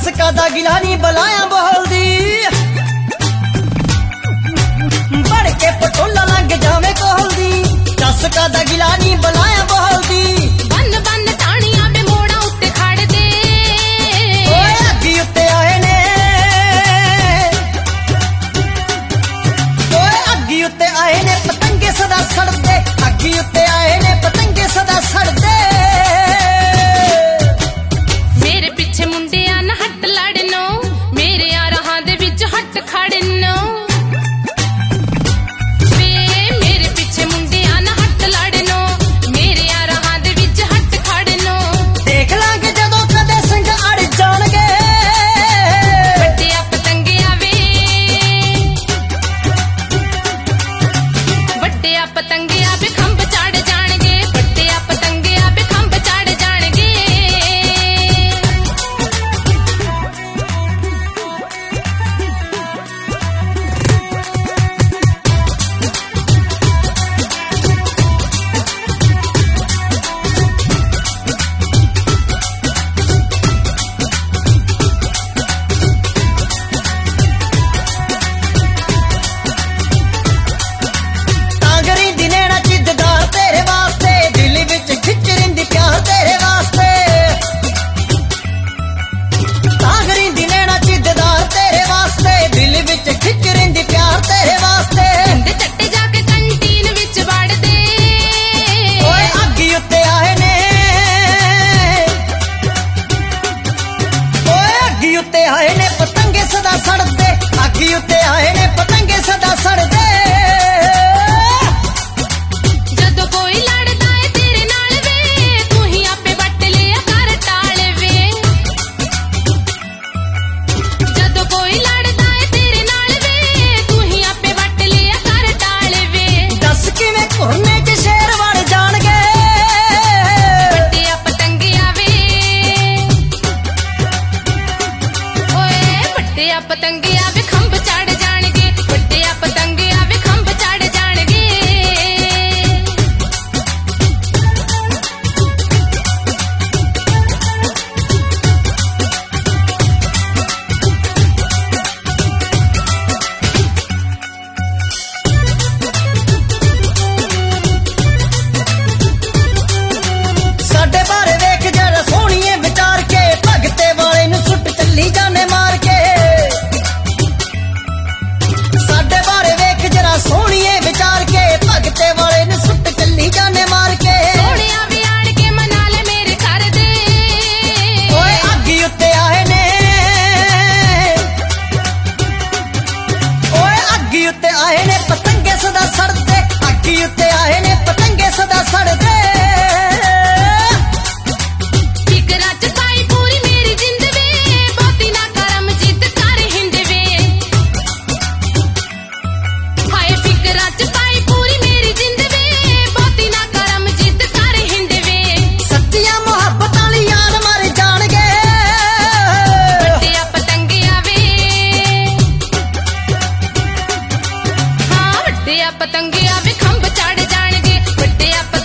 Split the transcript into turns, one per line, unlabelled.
चस्का दा गिला नी बलाया बोलदी बड़ के पटोला लग जावे कोलदी चस्का दा गिला नी बलाया बोलदी
बन बन ताणियां वे मोड़ा उत्ते खड़ दे
ओए अग्गी उत्ते आए ने ओए अग्गी उत्ते आए ने पतंगे सदा सड़दे अग्गी उत्ते आए ने पतंगे सदा सड़दे
मेरे पिछे मुंडिया ना हट लड़नो मेरे यारां दे विच हट खड़नो वे मेरे पिछे मुंडिया ना हट लड़नो मेरे यारां दे विच हट खड़नो
देख लांगे जदों कदे संग अड़ जाणगे
बड्डिया पतंगिया वे बड्डिया पतंगिया वे खंभ चढ़ जाणगे बड्डिया पतंगिया वे खंभ चढ़ जाणगे
तांगरी दी नैना जिद्दार तेरे वास्ते दिल विच खिच रिंदी प्यार तेरे वास्ते तांगरी दी नैना जिद्दार तेरे वास्ते दिल विच खिच रिंदी प्यार तेरे वास्ते
ते चट्टे जाके कंटीन विच वड़ दे
ओए अग्गी उत्ते आए ने ओए अग्गी उत्ते आए ने पतंगे सदा सड़दे अग्गी उत्ते आए ने पतंगे सदा सड़दे
जदों कोई लड़दा है तेरे नाल वे तू ही आपे वट लिया कर टाल वे जदों कोई लड़दा है तेरे नाल वे तू ही आपे वट लिया कर टाल वे
दस किवें घुरने च शेर वड़ जाणगे
बड्डिया पतंगिया वे ओए बड्डिया पतंगिया वे खंभ चढ़ जाणगे बड्डिया पतंगिया वे खंभ चढ़ जाणगे
साडे बारे वेख जरा सोहणीए विचार के भगते वाले नूं सुट चली जाने मार के साडे बारे वेख जरा सोहणीए विचार के भगते वाले नूं सुट चली जाने मार के
सोहणिया वे आड़ के मना ले मेरे घर दे
ओए अग्गी उत्ते आए ने ओए अग्गी उत्ते आए ने पतंगे सदा सड़दे अग्गी उत्ते आए ने पतंगे सदा सड़दे
फिकरा च पाई पूरी मेरी जिंद वे बहुती ना करम जिद कर हिंद वे हाय फिकरा च पाई पूरी मेरी जिंद वे बहुती ना करम जिद कर हिंद वे
सच्चियां मुहब्बत वाली यार मर जाणगे
बड्डिया पतंगिया वे हाँ बड्डिया पतंगिया वे खंभ चढ़ जाणगे बड्डिया